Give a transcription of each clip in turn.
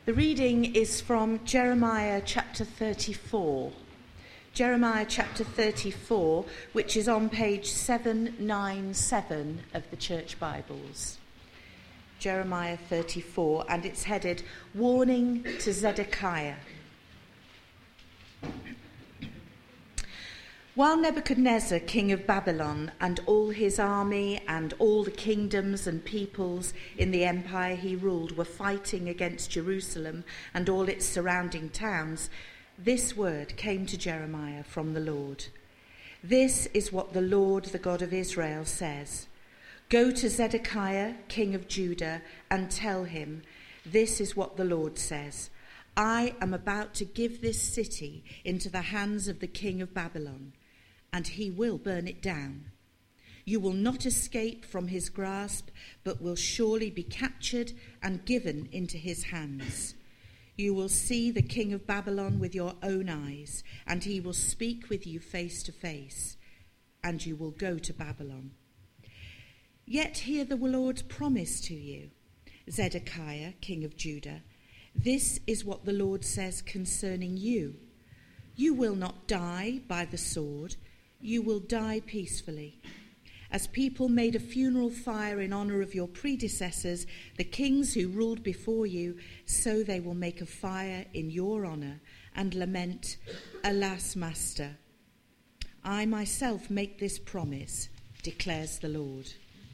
The reading is from Jeremiah chapter 34. Jeremiah chapter 34, which is on page 797 of the Church Bibles. Jeremiah 34, and it's headed, Warning to Zedekiah. While Nebuchadnezzar, king of Babylon, and all his army and all the kingdoms and peoples in the empire he ruled were fighting against Jerusalem and all its surrounding towns, this word came to Jeremiah from the Lord. This is what the Lord, the God of Israel, says. Go to Zedekiah, king of Judah, and tell him, this is what the Lord says. I am about to give this city into the hands of the king of Babylon, and he will burn it down. You will not escape from his grasp, but will surely be captured and given into his hands. You will see the king of Babylon with your own eyes, and he will speak with you face to face, and you will go to Babylon. Yet hear the Lord's promise to you, Zedekiah, king of Judah. This is what the Lord says concerning you. You will not die by the sword. You will die peacefully. As people made a funeral fire in honor of your predecessors, the kings who ruled before you, so they will make a fire in your honor and lament, Alas, Master. I myself make this promise, declares the Lord.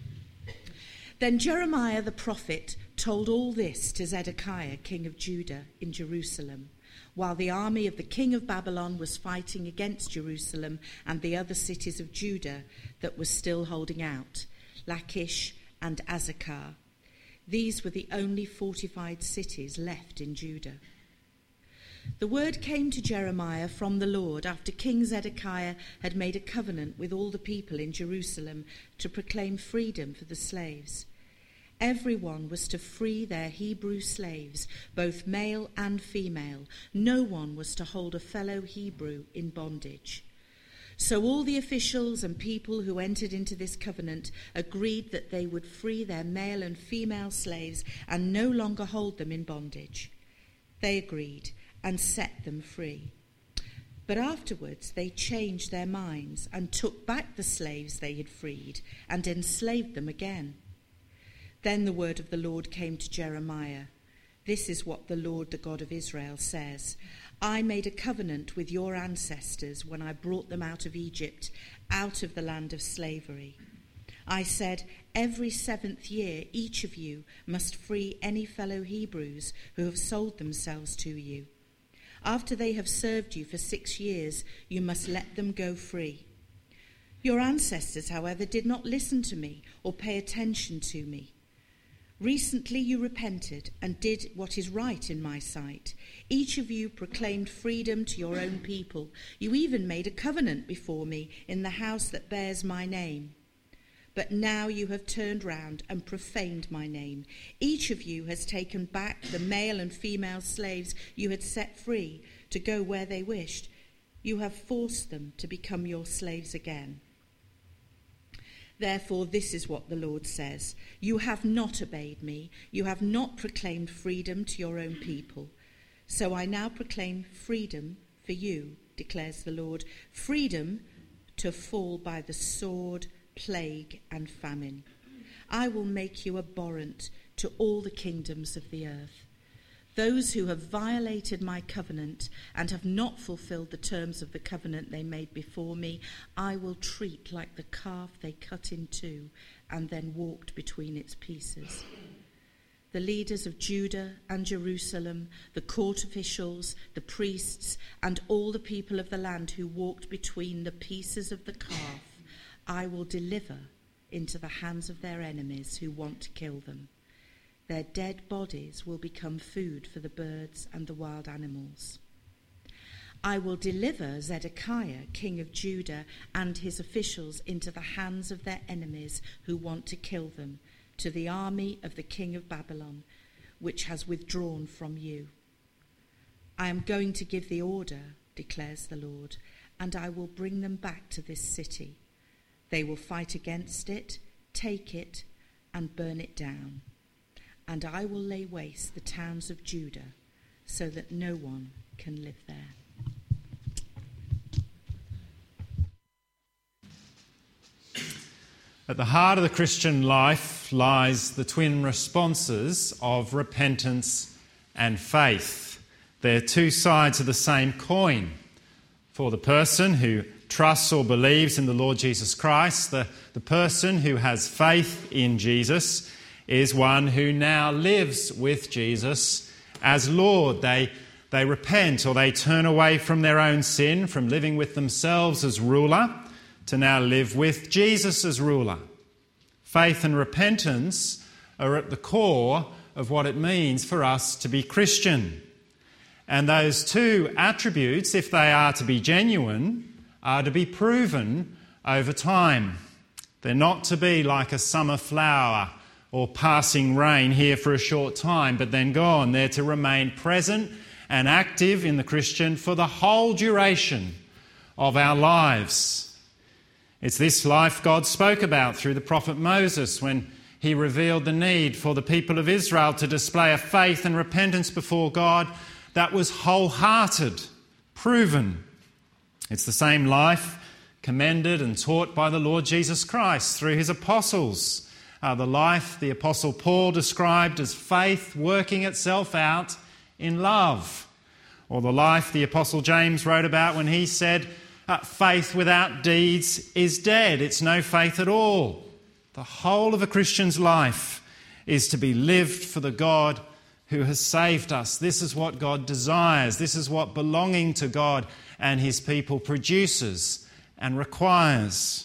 Then Jeremiah the prophet told all this to Zedekiah, king of Judah, in Jerusalem, while the army of the king of Babylon was fighting against Jerusalem and the other cities of Judah that were still holding out, Lachish and Azekah. These were the only fortified cities left in Judah. The word came to Jeremiah from the Lord after King Zedekiah had made a covenant with all the people in Jerusalem to proclaim freedom for the slaves. Everyone was to free their Hebrew slaves, both male and female. No one was to hold a fellow Hebrew in bondage. So all the officials and people who entered into this covenant agreed that they would free their male and female slaves and no longer hold them in bondage. They agreed and set them free. But afterwards they changed their minds and took back the slaves they had freed and enslaved them again. Then the word of the Lord came to Jeremiah. This is what the Lord, the God of Israel, says. I made a covenant with your ancestors when I brought them out of Egypt, out of the land of slavery. I said, every 7th year each of you must free any fellow Hebrews who have sold themselves to you. After they have served you for 6 years, you must let them go free. Your ancestors, however, did not listen to me or pay attention to me. Recently you repented and did what is right in my sight. Each of you proclaimed freedom to your own people. You even made a covenant before me in the house that bears my name. But now you have turned round and profaned my name. Each of you has taken back the male and female slaves you had set free to go where they wished. You have forced them to become your slaves again. Therefore, this is what the Lord says. You have not obeyed me. You have not proclaimed freedom to your own people. So I now proclaim freedom for you, declares the Lord. Freedom to fall by the sword, plague, and famine. I will make you abhorrent to all the kingdoms of the earth. Those who have violated my covenant and have not fulfilled the terms of the covenant they made before me, I will treat like the calf they cut in two and then walked between its pieces. The leaders of Judah and Jerusalem, the court officials, the priests, and all the people of the land who walked between the pieces of the calf, I will deliver into the hands of their enemies who want to kill them. Their dead bodies will become food for the birds and the wild animals. I will deliver Zedekiah, king of Judah, and his officials into the hands of their enemies who want to kill them, to the army of the king of Babylon, which has withdrawn from you. I am going to give the order, declares the Lord, and I will bring them back to this city. They will fight against it, take it, and burn it down. And I will lay waste the towns of Judah so that no one can live there. At the heart of the Christian life lies the twin responses of repentance and faith. They're two sides of the same coin. For the person who trusts or believes in the Lord Jesus Christ, the person who has faith in Jesus is one who now lives with Jesus as Lord. They repent, or they turn away from their own sin, from living with themselves as ruler, to now live with Jesus as ruler. Faith and repentance are at the core of what it means for us to be Christian. And those two attributes, if they are to be genuine, are to be proven over time. They're not to be like a summer flower or passing rain here for a short time, but then gone. They're to remain present and active in the Christian for the whole duration of our lives. It's this life God spoke about through the prophet Moses when he revealed the need for the people of Israel to display a faith and repentance before God that was wholehearted, proven. It's the same life commended and taught by the Lord Jesus Christ through his apostles. The life the Apostle Paul described as faith working itself out in love. Or the life the Apostle James wrote about when he said, faith without deeds is dead. It's no faith at all. The whole of a Christian's life is to be lived for the God who has saved us. This is what God desires. This is what belonging to God and his people produces and requires.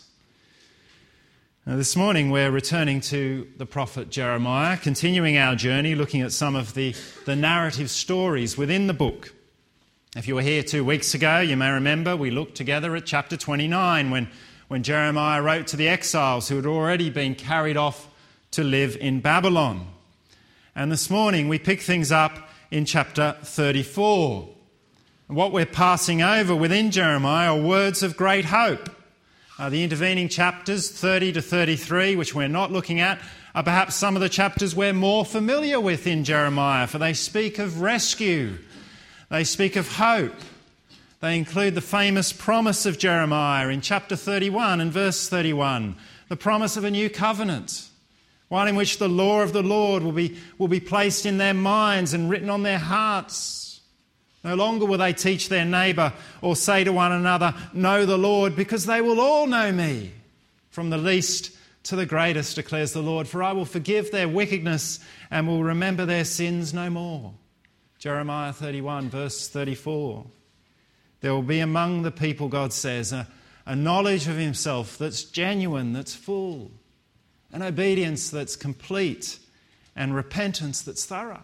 Now, this morning we're returning to the prophet Jeremiah, continuing our journey looking at some of the narrative stories within the book. If you were here 2 weeks ago, you may remember we looked together at chapter 29 when Jeremiah wrote to the exiles who had already been carried off to live in Babylon. And this morning we pick things up in chapter 34. And what we're passing over within Jeremiah are words of great hope. The intervening chapters, 30 to 33, which we're not looking at, are perhaps some of the chapters we're more familiar with in Jeremiah, for they speak of rescue. They speak of hope. They include the famous promise of Jeremiah in chapter 31 and verse 31, the promise of a new covenant, one in which the law of the Lord will be placed in their minds and written on their hearts. No longer will they teach their neighbour or say to one another, "Know the Lord," because they will all know me, from the least to the greatest, declares the Lord, for I will forgive their wickedness and will remember their sins no more. Jeremiah 31, verse 34. There will be among the people, God says, a knowledge of himself that's genuine, that's full, an obedience that's complete, and repentance that's thorough.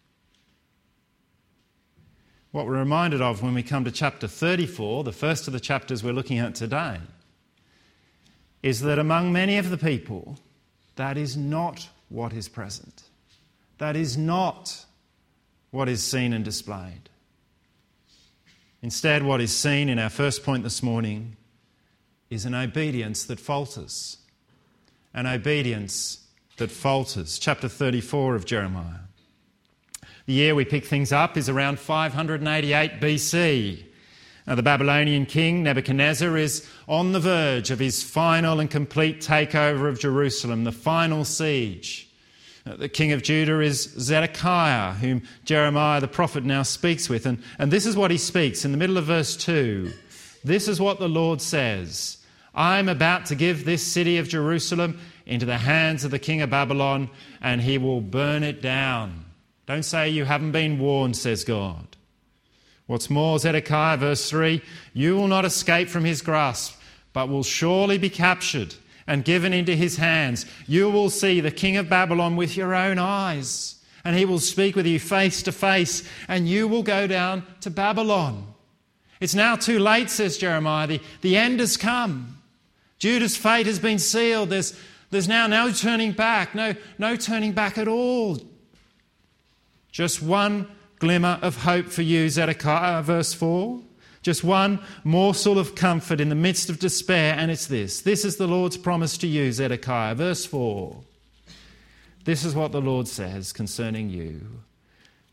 What we're reminded of when we come to chapter 34, the first of the chapters we're looking at today, is that among many of the people, that is not what is present. That is not what is seen and displayed. Instead, what is seen in our first point this morning is an obedience that falters. An obedience that falters. Chapter 34 of Jeremiah. The year we pick things up is around 588 BC. Now, the Babylonian king Nebuchadnezzar is on the verge of his final and complete takeover of Jerusalem, the final siege. The king of Judah is Zedekiah, whom Jeremiah the prophet now speaks with. And this is what he speaks in the middle of verse 2. This is what the Lord says. I am about to give this city of Jerusalem into the hands of the king of Babylon, and he will burn it down. Don't say you haven't been warned, says God. What's more, Zedekiah, verse 3, you will not escape from his grasp, but will surely be captured and given into his hands. You will see the king of Babylon with your own eyes, and he will speak with you face to face, and you will go down to Babylon. It's now too late, says Jeremiah. The end has come. Judah's fate has been sealed. There's now no turning back, no turning back at all. Just one glimmer of hope for you, Zedekiah, verse 4. Just one morsel of comfort in the midst of despair, and it's this. This is the Lord's promise to you, Zedekiah, verse 4. This is what the Lord says concerning you.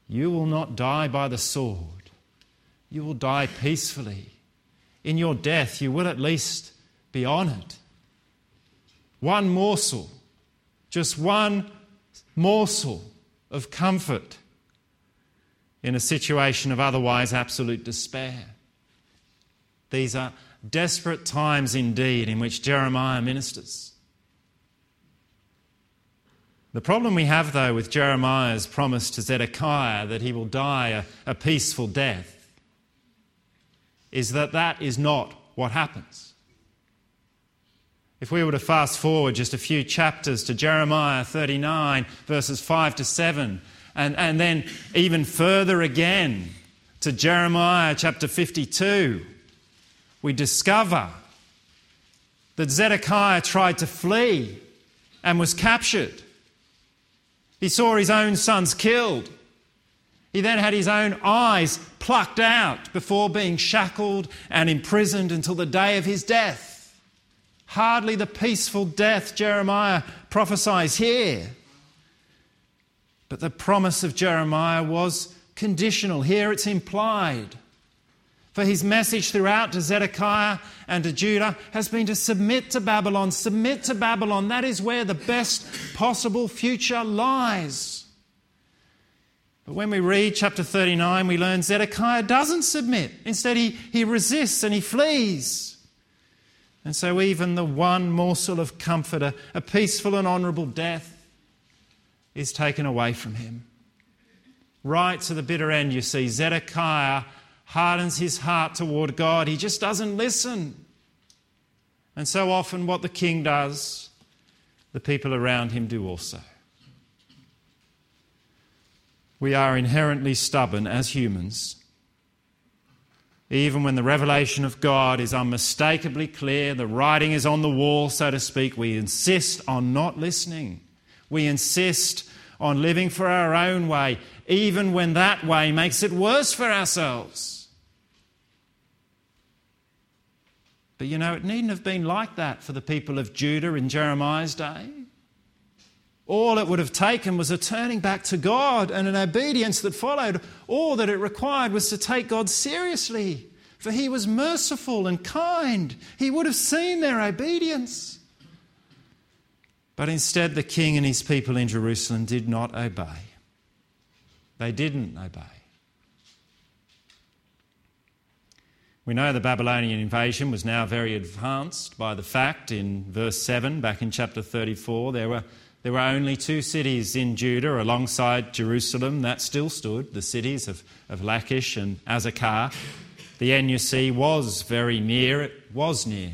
You will not die by the sword. You will die peacefully. In your death, you will at least be honoured. One morsel, just one morsel of comfort in a situation of otherwise absolute despair. These are desperate times indeed in which Jeremiah ministers. The problem we have, though, with Jeremiah's promise to Zedekiah that he will die a peaceful death is that that is not what happens. If we were to fast forward just a few chapters to Jeremiah 39, verses 5 to 7, and then even further again to Jeremiah chapter 52, we discover that Zedekiah tried to flee and was captured. He saw his own sons killed. He then had his own eyes plucked out before being shackled and imprisoned until the day of his death. Hardly the peaceful death Jeremiah prophesies here. But the promise of Jeremiah was conditional. Here it's implied. For his message throughout to Zedekiah and to Judah has been to submit to Babylon. Submit to Babylon. That is where the best possible future lies. But when we read chapter 39, we learn Zedekiah doesn't submit. Instead, he resists and he flees. And so even the one morsel of comfort, a peaceful and honourable death, is taken away from him. Right to the bitter end, you see, Zedekiah hardens his heart toward God. He just doesn't listen. And so often what the king does, the people around him do also. We are inherently stubborn as humans. Even when the revelation of God is unmistakably clear, the writing is on the wall, so to speak, we insist on not listening. We insist on living for our own way, even when that way makes it worse for ourselves. But you know, it needn't have been like that for the people of Judah in Jeremiah's day. All it would have taken was a turning back to God and an obedience that followed. All that it required was to take God seriously, for he was merciful and kind. He would have seen their obedience. But instead, the king and his people in Jerusalem did not obey. They didn't obey. We know the Babylonian invasion was now very advanced by the fact in verse 7, back in chapter 34, there were only two cities in Judah alongside Jerusalem that still stood, the cities of Lachish and Azekah. The end, you see, was very near. It was near.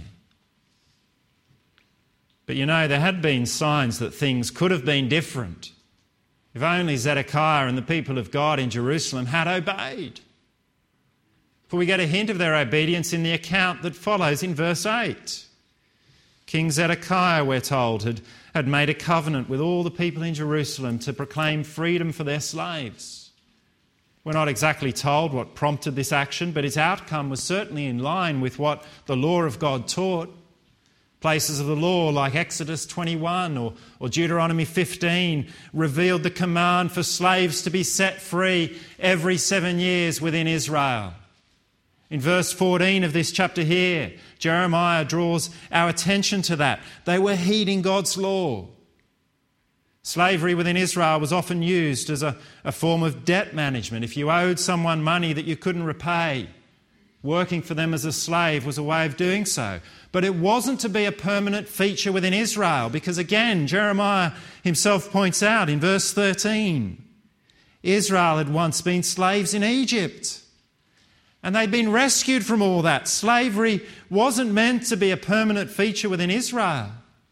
But you know, there had been signs that things could have been different if only Zedekiah and the people of God in Jerusalem had obeyed. For we get a hint of their obedience in the account that follows in verse 8. King Zedekiah, we're told, had made a covenant with all the people in Jerusalem to proclaim freedom for their slaves. We're not exactly told what prompted this action, but its outcome was certainly in line with what the law of God taught. Places of the law like Exodus 21 or Deuteronomy 15 revealed the command for slaves to be set free every 7 years within Israel. In verse 14 of this chapter here, Jeremiah draws our attention to that. They were heeding God's law. Slavery within Israel was often used as a form of debt management. If you owed someone money that you couldn't repay, working for them as a slave was a way of doing so. But it wasn't to be a permanent feature within Israel, because again, Jeremiah himself points out in verse 13, Israel had once been slaves in Egypt. And they'd been rescued from all that. Slavery wasn't meant to be a permanent feature within Israel.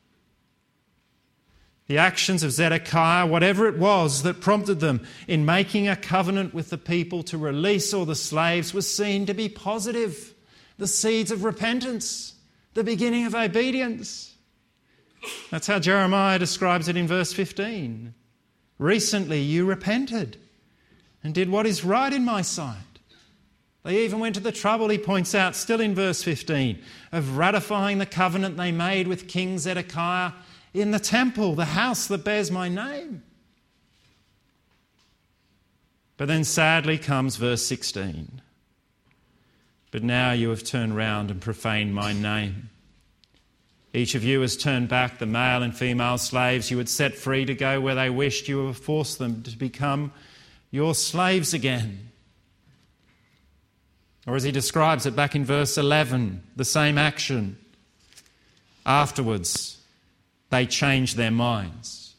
The actions of Zedekiah, whatever it was that prompted them in making a covenant with the people to release all the slaves, was seen to be positive. The seeds of repentance, the beginning of obedience. That's how Jeremiah describes it in verse 15. Recently you repented and did what is right in my sight. They even went to the trouble, he points out, still in verse 15, of ratifying the covenant they made with King Zedekiah in the temple, the house that bears my name. But then sadly comes verse 16. But now you have turned round and profaned my name. Each of you has turned back the male and female slaves you had set free to go where they wished. You have forced them to become your slaves again. Or as he describes it back in verse 11, the same action. Afterwards, they changed their minds.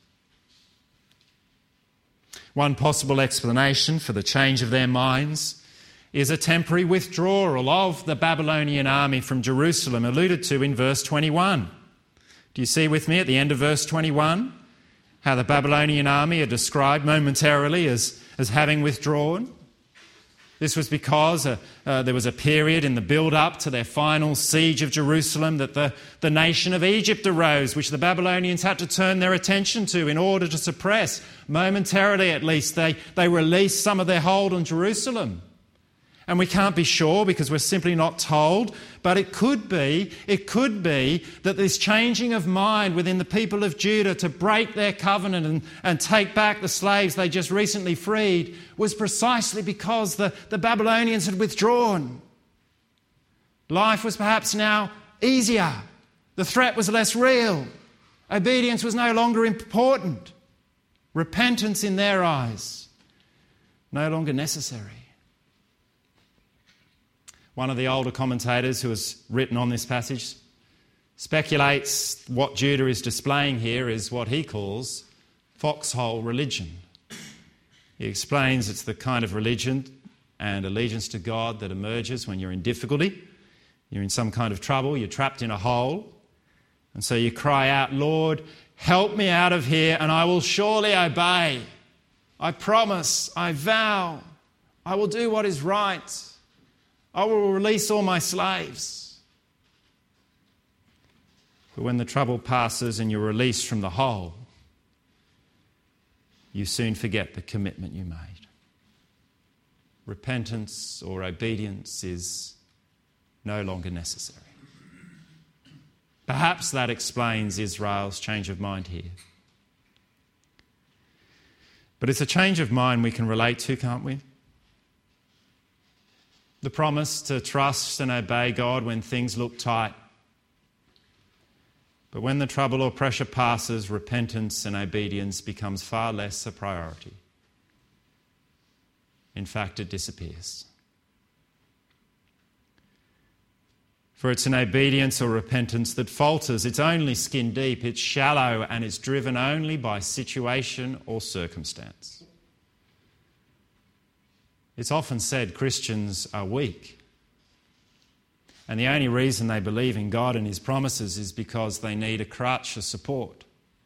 One possible explanation for the change of their minds is a temporary withdrawal of the Babylonian army from Jerusalem, alluded to in verse 21. Do you see with me at the end of verse 21 how the Babylonian army are described momentarily as having withdrawn? This was because there was a period in the build-up to their final siege of Jerusalem that the nation of Egypt arose, which the Babylonians had to turn their attention to in order to suppress. Momentarily, at least, they released some of their hold on Jerusalem. And we can't be sure because we're simply not told, but it could be that this changing of mind within the people of Judah to break their covenant and take back the slaves they just recently freed was precisely because the Babylonians had withdrawn. Life was perhaps now easier. The threat was less real. Obedience was no longer important. Repentance in their eyes, no longer necessary. One of the older commentators who has written on this passage speculates what Judah is displaying here is what he calls foxhole religion. He explains it's the kind of religion and allegiance to God that emerges when you're in difficulty, you're in some kind of trouble, you're trapped in a hole, and so you cry out, "Lord, help me out of here and I will surely obey. I promise, I vow, I will do what is right. I will release all my slaves." But when the trouble passes and you're released from the hole, you soon forget the commitment you made. Repentance or obedience is no longer necessary. Perhaps that explains Israel's change of mind here. But it's a change of mind we can relate to, can't we? The promise to trust and obey God when things look tight. But when the trouble or pressure passes, repentance and obedience becomes far less a priority. In fact, it disappears. For it's an obedience or repentance that falters. It's only skin deep, it's shallow, and it's driven only by situation or circumstance. It's often said Christians are weak. And the only reason they believe in God and His promises is because they need a crutch, a support.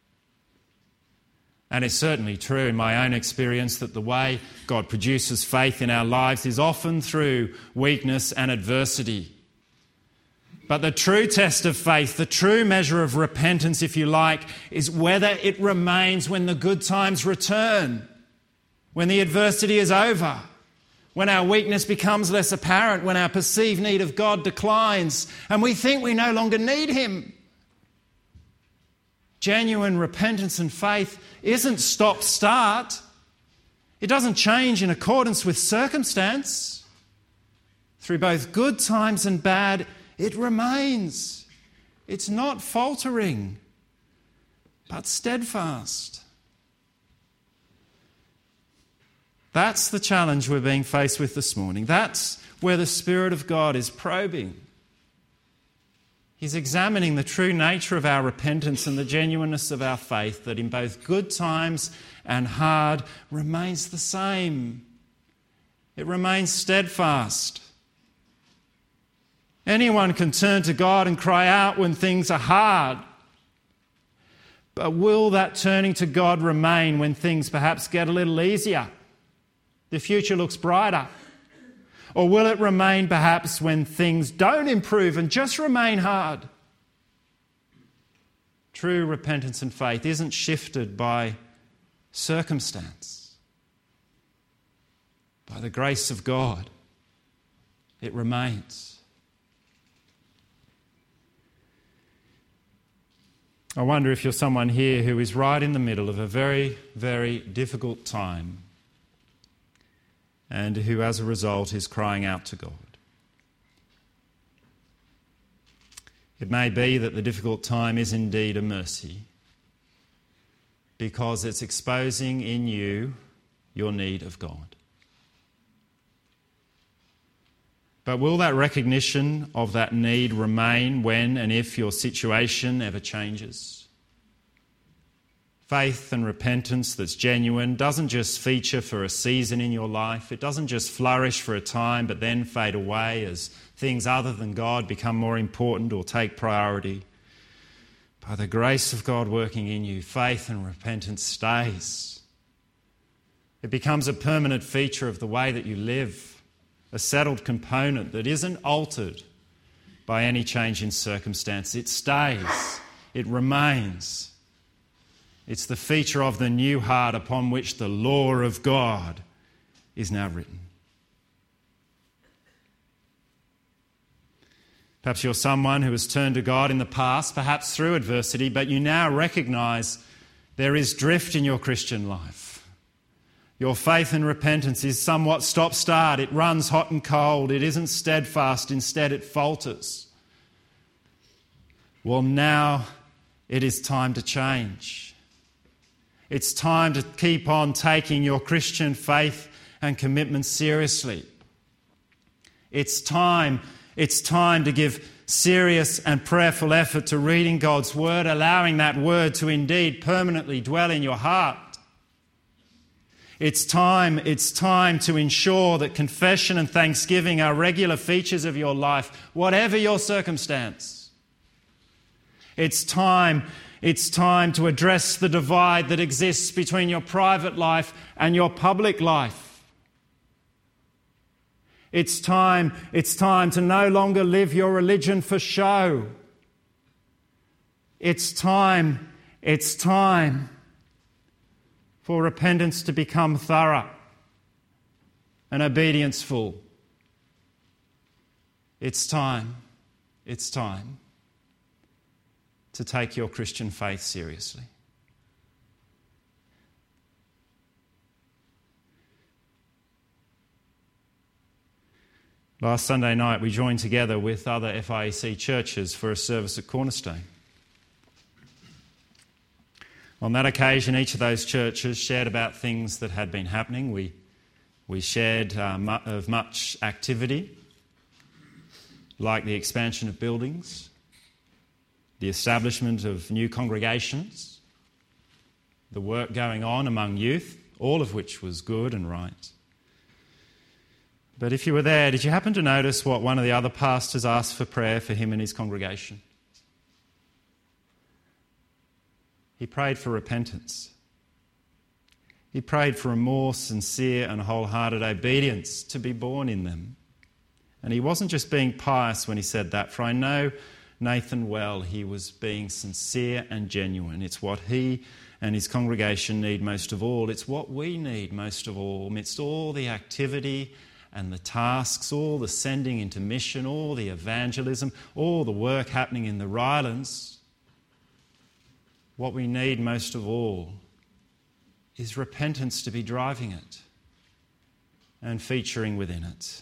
And it's certainly true in my own experience that the way God produces faith in our lives is often through weakness and adversity. But the true test of faith, the true measure of repentance, if you like, is whether it remains when the good times return, when the adversity is over, when our weakness becomes less apparent, when our perceived need of God declines and we think we no longer need Him. Genuine repentance and faith isn't stop-start. It doesn't change in accordance with circumstance. Through both good times and bad, it remains. It's not faltering, but steadfast. That's the challenge we're being faced with this morning. That's where the Spirit of God is probing. He's examining the true nature of our repentance and the genuineness of our faith that in both good times and hard remains the same. It remains steadfast. Anyone can turn to God and cry out when things are hard. But will that turning to God remain when things perhaps get a little easier? The future looks brighter. Or will it remain perhaps when things don't improve and just remain hard? True repentance and faith isn't shifted by circumstance. By the grace of God, it remains. I wonder if you're someone here who is right in the middle of a very, very difficult time. and who as a result is crying out to God. It may be that the difficult time is indeed a mercy, because it's exposing in you your need of God. But will that recognition of that need remain when and if your situation ever changes? Faith and repentance that's genuine doesn't just feature for a season in your life. It doesn't just flourish for a time but then fade away as things other than God become more important or take priority. By the grace of God working in you, faith and repentance stays. It becomes a permanent feature of the way that you live, a settled component that isn't altered by any change in circumstance. It stays. It remains. It's the feature of the new heart upon which the law of God is now written. Perhaps you're someone who has turned to God in the past, perhaps through adversity, but you now recognise there is drift in your Christian life. Your faith and repentance is somewhat stop-start. It runs hot and cold. It isn't steadfast. Instead, it falters. Well, now it is time to change. It's time to keep on taking your Christian faith and commitment seriously. It's time to give serious and prayerful effort to reading God's Word, allowing that Word to indeed permanently dwell in your heart. It's time to ensure that confession and thanksgiving are regular features of your life, whatever your circumstance. It's time to address the divide that exists between your private life and your public life. It's time to no longer live your religion for show. It's time for repentance to become thorough and obedience full. It's time to take your Christian faith seriously. Last Sunday night we joined together with other FIEC churches for a service at Cornerstone. On that occasion, each of those churches shared about things that had been happening. We shared of much activity, like the expansion of buildings, the establishment of new congregations, the work going on among youth, all of which was good and right. But if you were there, did you happen to notice what one of the other pastors asked for prayer for him and his congregation? He prayed for repentance. He prayed for a more sincere and wholehearted obedience to be born in them. And he wasn't just being pious when he said that, for I know Nathan well. He was being sincere and genuine. It's what he and his congregation need most of all. It's what we need most of all, amidst all the activity and the tasks, all the sending into mission, all the evangelism, all the work happening in the Rylands. What we need most of all is repentance to be driving it and featuring within it.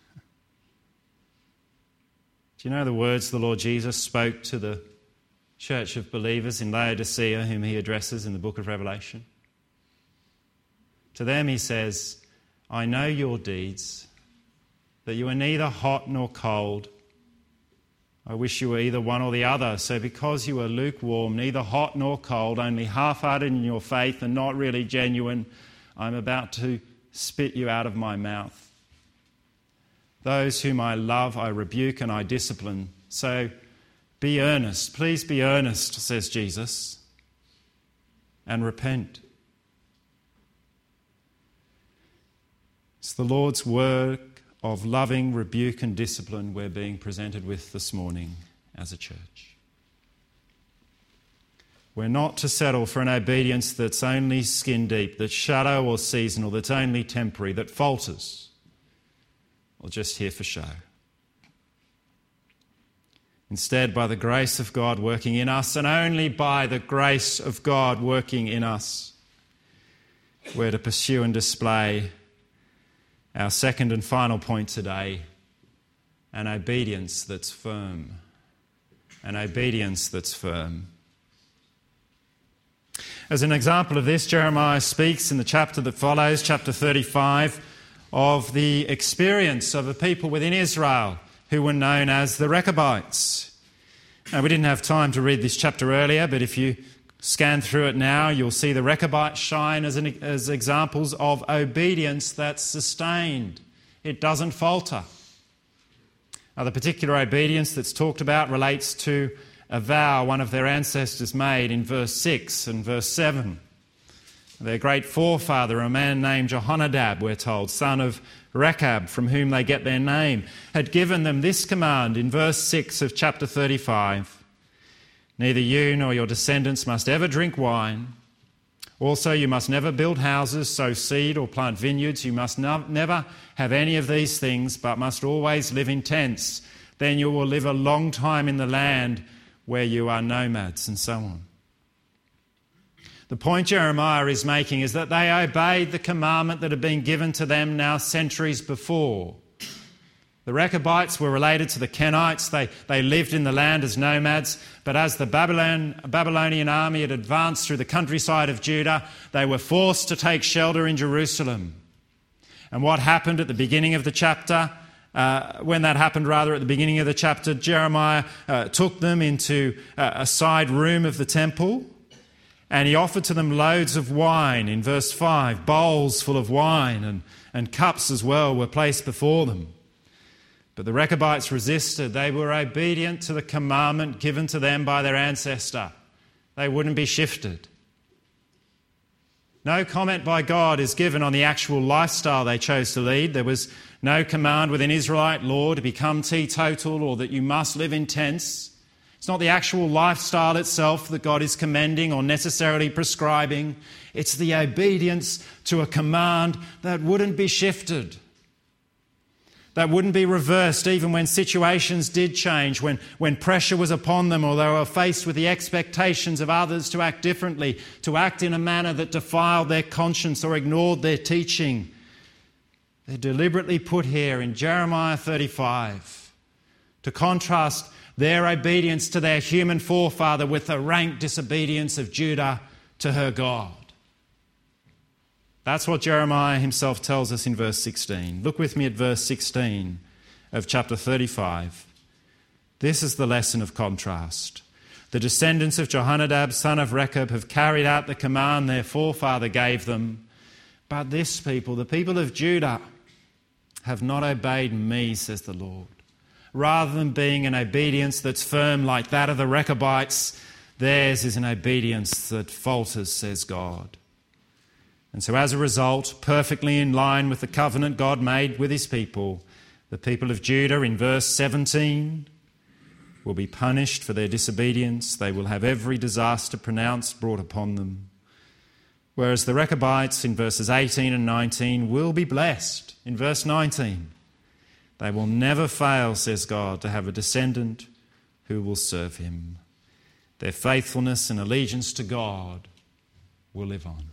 Do you know the words the Lord Jesus spoke to the church of believers in Laodicea, whom he addresses in the book of Revelation? To them he says, I know your deeds, that you are neither hot nor cold. I wish you were either one or the other. So because you are lukewarm, neither hot nor cold, only half-hearted in your faith and not really genuine, I'm about to spit you out of my mouth. Those whom I love, I rebuke and I discipline. So be earnest. Please be earnest, says Jesus, and repent. It's the Lord's work of loving rebuke and discipline we're being presented with this morning as a church. We're not to settle for an obedience that's only skin deep, that's shallow or seasonal, that's only temporary, that falters, or just here for show. Instead, by the grace of God working in us, and only by the grace of God working in us, we're to pursue and display our second and final point today, an obedience that's firm. An obedience that's firm. As an example of this, Jeremiah speaks in the chapter that follows, chapter 35, of the experience of a people within Israel who were known as the Rechabites. Now, we didn't have time to read this chapter earlier, but if you scan through it now, you'll see the Rechabites shine as examples of obedience that's sustained. It doesn't falter. Now, the particular obedience that's talked about relates to a vow one of their ancestors made in verse 6 and verse 7. Their great forefather, a man named Jehonadab, we're told, son of Rechab, from whom they get their name, had given them this command in verse 6 of chapter 35. Neither you nor your descendants must ever drink wine. Also, you must never build houses, sow seed, or plant vineyards. You must never have any of these things, but must always live in tents. Then you will live a long time in the land where you are nomads, and so on. The point Jeremiah is making is that they obeyed the commandment that had been given to them now centuries before. The Rechabites were related to the Kenites. They lived in the land as nomads, but as the Babylonian army had advanced through the countryside of Judah, they were forced to take shelter in Jerusalem. And what happened at the beginning of the chapter, at the beginning of the chapter, Jeremiah took them into a side room of the temple, and he offered to them loads of wine. In verse 5, bowls full of wine and cups as well were placed before them. But the Rechabites resisted. They were obedient to the commandment given to them by their ancestor. They wouldn't be shifted. No comment by God is given on the actual lifestyle they chose to lead. There was no command within Israelite law to become teetotal or that you must live in tents. It's not the actual lifestyle itself that God is commending or necessarily prescribing. It's the obedience to a command that wouldn't be shifted, that wouldn't be reversed even when situations did change, when pressure was upon them or they were faced with the expectations of others to act differently, to act in a manner that defiled their conscience or ignored their teaching. They're deliberately put here in Jeremiah 35 to contrast their obedience to their human forefather with the rank disobedience of Judah to her God. That's what Jeremiah himself tells us in verse 16. Look with me at verse 16 of chapter 35. This is the lesson of contrast. The descendants of Jehonadab, son of Rechab, have carried out the command their forefather gave them. But this people, the people of Judah, have not obeyed me, says the Lord. Rather than being an obedience that's firm like that of the Rechabites, theirs is an obedience that falters, says God. And so as a result, perfectly in line with the covenant God made with his people, the people of Judah in verse 17 will be punished for their disobedience. They will have every disaster brought upon them. Whereas the Rechabites in verses 18 and 19 will be blessed. In verse 19, they will never fail, says God, to have a descendant who will serve him. Their faithfulness and allegiance to God will live on.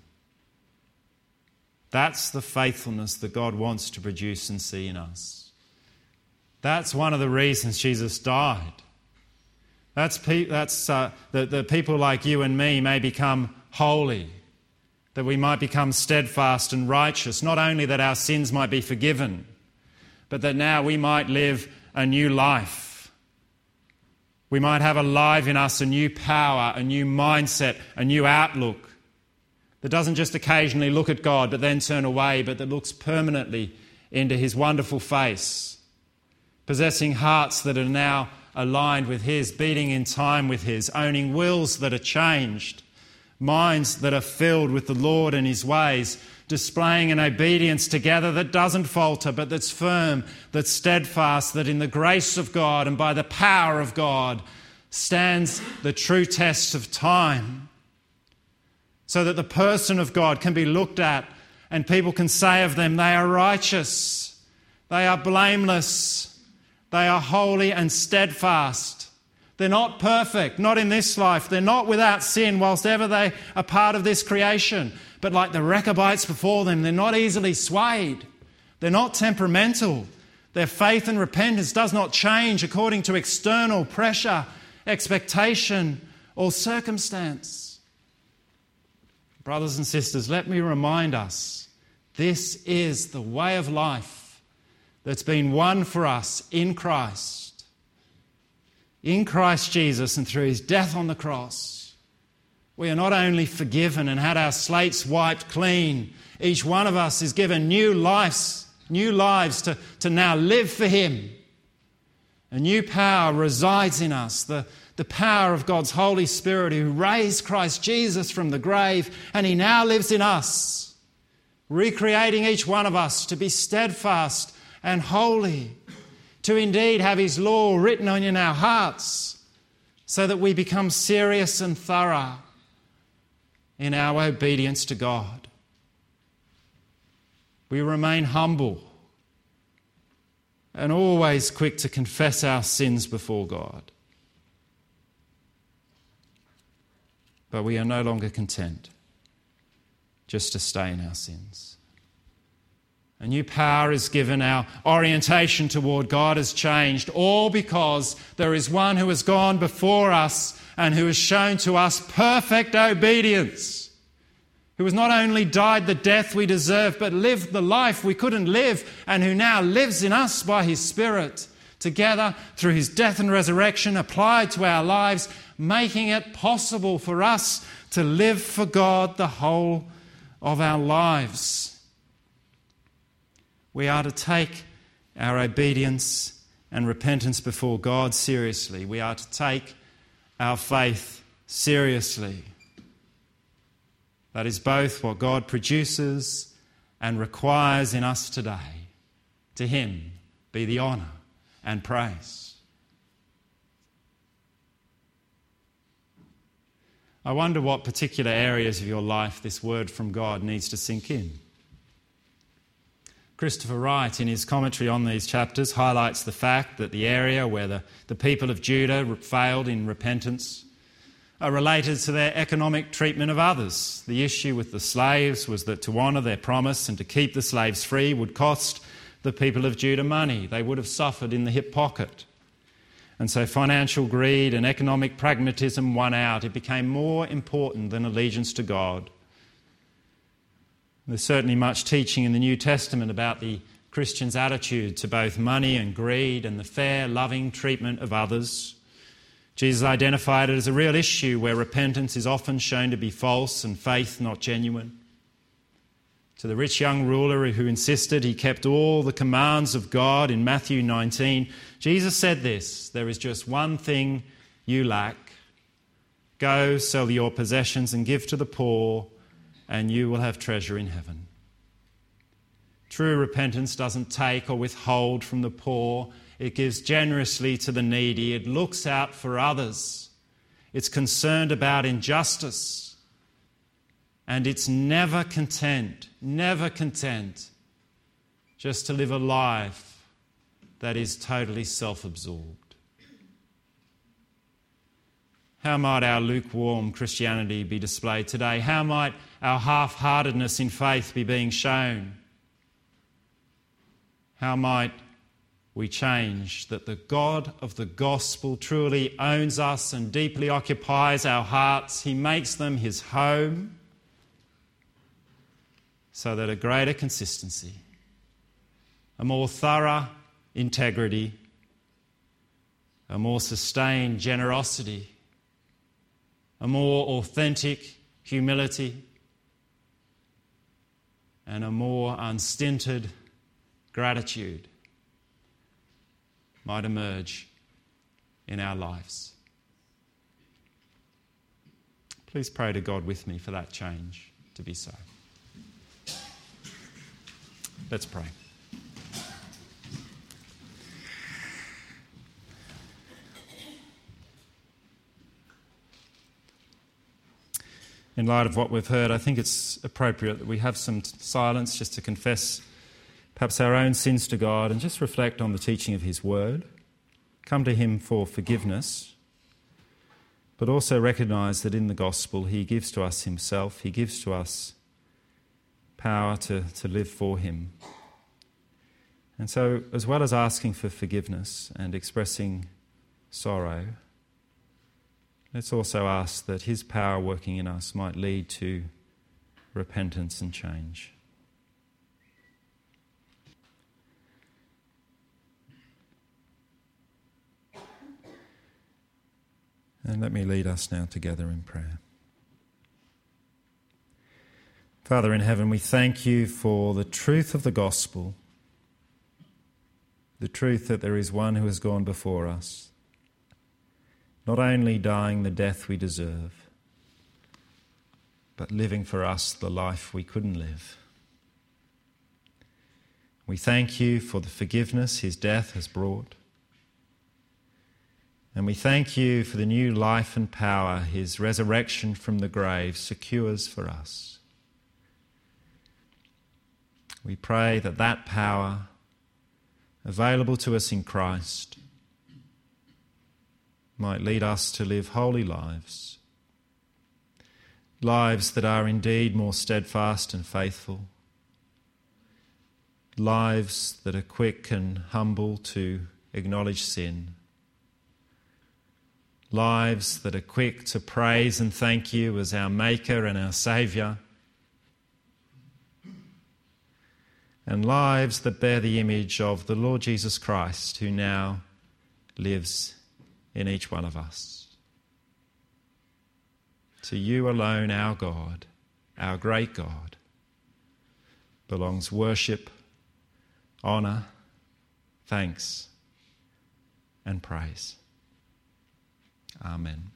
That's the faithfulness that God wants to produce and see in us. That's one of the reasons Jesus died. That people like you and me may become holy, that we might become steadfast and righteous, not only that our sins might be forgiven, but that now we might live a new life. We might have alive in us a new power, a new mindset, a new outlook that doesn't just occasionally look at God but then turn away, but that looks permanently into his wonderful face, possessing hearts that are now aligned with his, beating in time with his, owning wills that are changed, minds that are filled with the Lord and his ways, displaying an obedience together that doesn't falter but that's firm, that's steadfast, that in the grace of God and by the power of God stands the true test of time, so that the person of God can be looked at and people can say of them, they are righteous, they are blameless, they are holy and steadfast. They're not perfect, not in this life. They're not without sin whilst ever they are part of this creation. But like the Rechabites before them, they're not easily swayed. They're not temperamental. Their faith and repentance does not change according to external pressure, expectation, or circumstance. Brothers and sisters, let me remind us, this is the way of life that's been won for us in Christ. In Christ Jesus and through his death on the cross, we are not only forgiven and had our slates wiped clean, each one of us is given new lives to now live for him. A new power resides in us, the power of God's Holy Spirit who raised Christ Jesus from the grave, and he now lives in us, recreating each one of us to be steadfast and holy, to indeed have his law written in our hearts so that we become serious and thorough in our obedience to God. We remain humble and always quick to confess our sins before God. But we are no longer content just to stay in our sins. A new power is given, our orientation toward God has changed, all because there is one who has gone before us and who has shown to us perfect obedience, who has not only died the death we deserve, but lived the life we couldn't live, and who now lives in us by his Spirit, together through his death and resurrection applied to our lives, making it possible for us to live for God the whole of our lives. We are to take our obedience and repentance before God seriously. We are to take our faith seriously. That is both what God produces and requires in us today. To him be the honour and praise. I wonder what particular areas of your life this word from God needs to sink in. Christopher Wright, in his commentary on these chapters, highlights the fact that the area where the people of Judah failed in repentance are related to their economic treatment of others. The issue with the slaves was that to honour their promise and to keep the slaves free would cost the people of Judah money. They would have suffered in the hip pocket. And so financial greed and economic pragmatism won out. It became more important than allegiance to God. There's certainly much teaching in the New Testament about the Christian's attitude to both money and greed and the fair, loving treatment of others. Jesus identified it as a real issue where repentance is often shown to be false and faith not genuine. To the rich young ruler who insisted he kept all the commands of God in Matthew 19, Jesus said this: "There is just one thing you lack. Go, sell your possessions and give to the poor, and you will have treasure in heaven." True repentance doesn't take or withhold from the poor. It gives generously to the needy. It looks out for others. It's concerned about injustice. And it's never content just to live a life that is totally self-absorbed. How might our lukewarm Christianity be displayed today? How might our half-heartedness in faith be being shown? How might we change that the God of the gospel truly owns us and deeply occupies our hearts? He makes them his home, so that a greater consistency, a more thorough integrity, a more sustained generosity, a more authentic humility, and a more unstinted gratitude might emerge in our lives. Please pray to God with me for that change to be so. Let's pray. In light of what we've heard, I think it's appropriate that we have some silence just to confess perhaps our own sins to God and just reflect on the teaching of his word. Come to him for forgiveness, but also recognise that in the gospel he gives to us himself. He gives to us power to live for him. And so, as well as asking for forgiveness and expressing sorrow, let's also ask that his power working in us might lead to repentance and change. And let me lead us now together in prayer. Father in heaven, we thank you for the truth of the gospel, the truth that there is one who has gone before us, not only dying the death we deserve, but living for us the life we couldn't live. We thank you for the forgiveness his death has brought. And we thank you for the new life and power his resurrection from the grave secures for us. We pray that that power, available to us in Christ, might lead us to live holy lives, lives that are indeed more steadfast and faithful, lives that are quick and humble to acknowledge sin, lives that are quick to praise and thank you as our Maker and our Saviour, and lives that bear the image of the Lord Jesus Christ, who now lives in each one of us. To you alone, our God, our great God, belongs worship, honour, thanks, and praise. Amen.